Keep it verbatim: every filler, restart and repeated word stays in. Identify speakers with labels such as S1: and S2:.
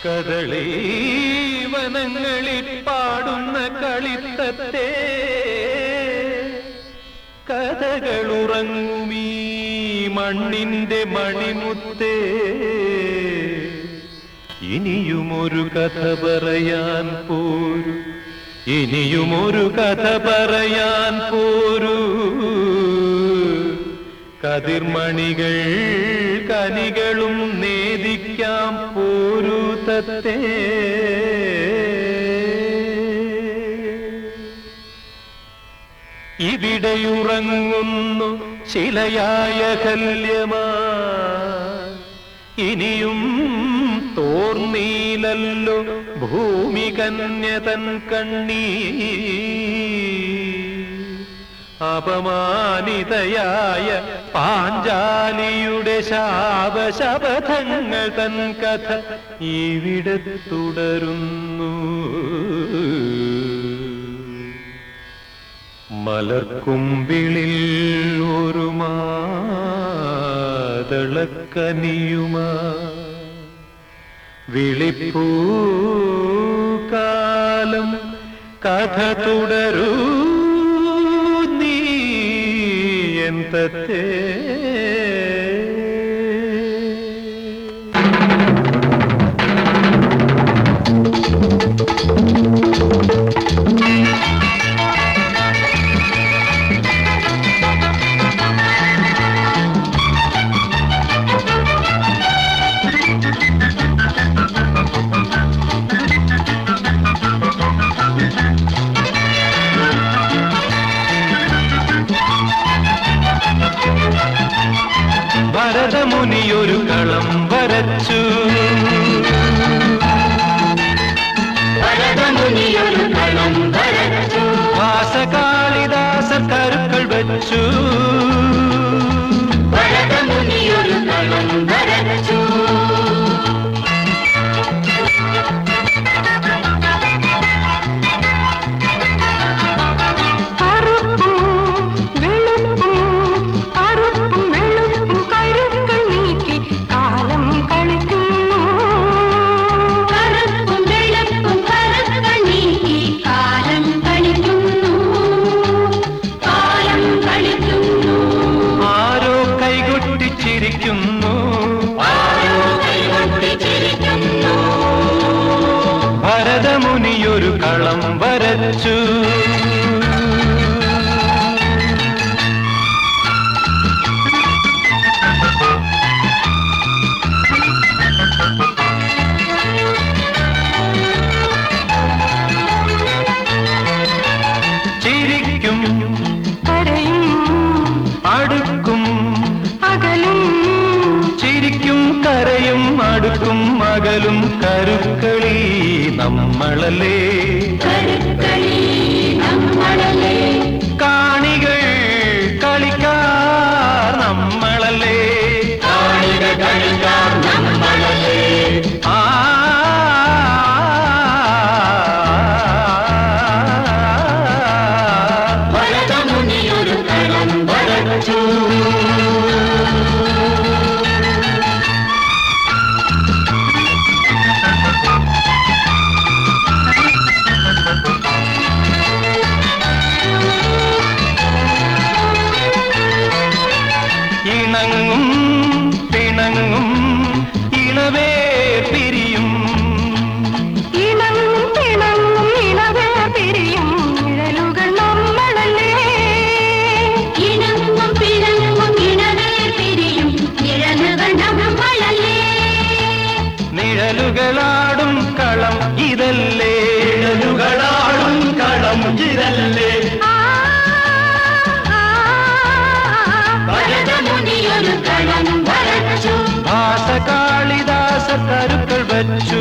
S1: കദളി വനങ്ങളിൽ പാടുന്ന കളിത്തത്തെ കഥകളുറങ്ങുമീ മണ്ണിന്റെ മണിമുത്തേ ഇനിയുമൊരു കഥ പറയാൻ പോരൂ ഇനിയുമൊരു കഥ പറയാൻ പോരൂ കതിർമണികൾ കനികളും നേദിക്കാം പോരൂ തത്തേ ഇവിടെയുറങ്ങുന്നു ശിലയായ കല്യമാ ഇനിയും തോർന്നീലല്ലോ ഭൂമി കന്യതൻ കണ്ണീ അപമാനിതയായ പാഞ്ചാലിയുടെ ശാപശപഥങ്ങൾ തൻ കഥ ഇവിടെ തുടരുന്നു മലർക്കുമ്പിളിൽ ഒരു മാതളക്കനിയുമാ വിളിപ്പൂക്കാലം കഥ തുടരൂ നീ എന്തത്തേ ഭരതമുനിയൊരു കളം വരച്ചു ഭരതമുനിയൊരു കളം വരച്ചു ഭാസകാളിദാസർ കരുക്കൾ വച്ചു ഭരതമുനിയൊരു കളം വരച്ചു ഭരതമുനിയൊരു കളം വരച്ചു ചിരിക്കും കരയും അടുക്കും അകലും ചിരിക്കും കരയും അടുക്കും മകളും കരുക്കളി നമ്മളല്ലേ കരുക്കളി നമ്മളല്ലേ കാണികൾ കളിക്കാർ നമ്മളല്ലേ കാണികൾ കളിക്കാർ നമ്മളല്ലേ ആ ഭരതമുനിയൊരു കളം വരച്ചു ഇണങ്ങും പിണങ്ങും ഇളവേ പിരിയും ഇണങ്ങും പിണങ്ങും ഇളവേ പിരിയും നിഴലുകൾ നമ്മളല്ലേ ഇണങ്ങും പിണങ്ങും ഇളവേ പിരിയും നിഴലുകൾ നമ്മളല്ലേ നിഴലുകളാടും കളം ഇതല്ലേ നിഴലുകളാടും കളം ഇതല്ലേ ഭാസകാളിദാസ കരുക്കൾ വച്ചു